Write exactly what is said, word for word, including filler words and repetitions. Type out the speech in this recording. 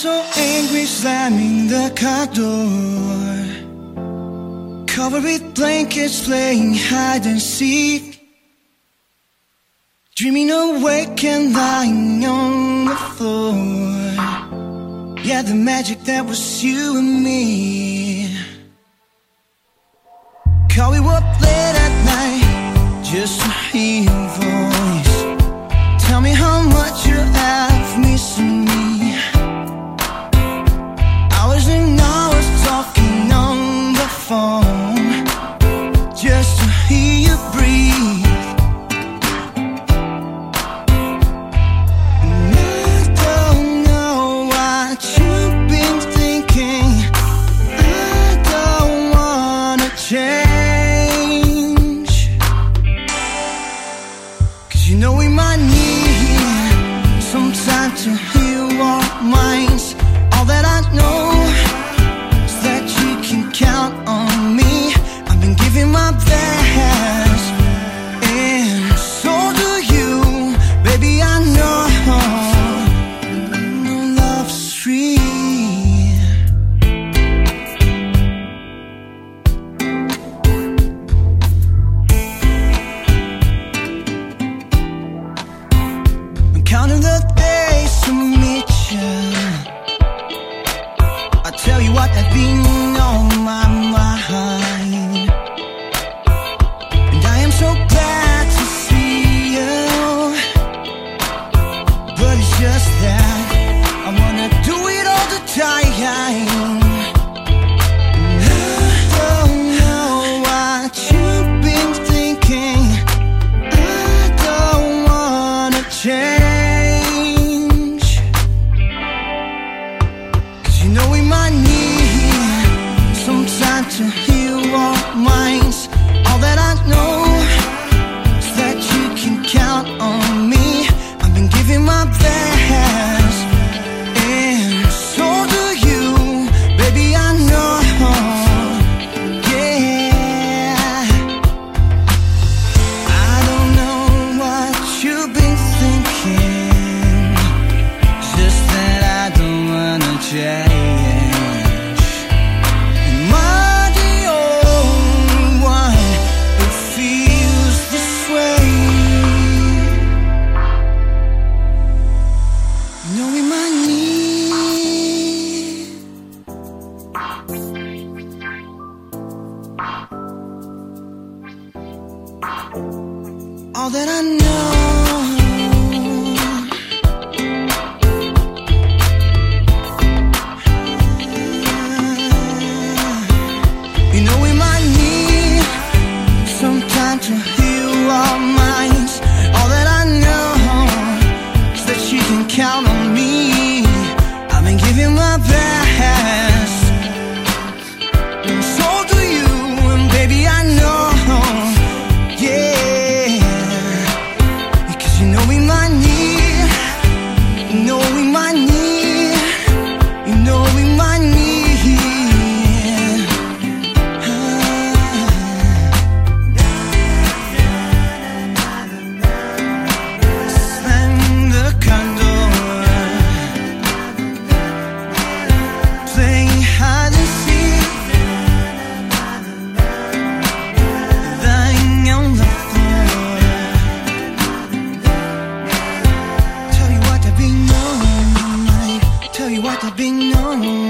so angry, slamming the car door, covered with blankets, playing hide and seek, dreaming awake and lying on the floor. Yeah, the magic that was you and me. Call you up late at night just to hear your voice. Tell me how much you have missing me. Hours and hours talking on the phone just to hear you breathe. And I don't know what you've been thinking. I don't wanna change, 'cause you know we might need some time to heal our minds. All that I know is that you can count on me. I've been giving my best, and so do you. Baby, I know no love's free. I'm counting the days to meet you. I tell you what, I've been on my mind, and I am so glad to see you. But it's just that I wanna do it all the time. And I don't know what you've been thinking. I don't wanna change, 'cause you know we might need some time to heal our minds. All that I know is that you can count on me. I've been giving my best, and so do you. Baby, I know, yeah. I don't know what you've been thinking, just that I don't wanna change. Am I the only one who feels this way? You know we might need all that I know. You know we might need some time to heal our minds. All that I know is that you can count on me. I've been giving my best, and so do you. And baby, I know, yeah, because you know we might need, you know we might need, you know we might need. Slam the condo, playing hide and seek, lying on the floor. Tell you what I've been on, tell you what I've been on.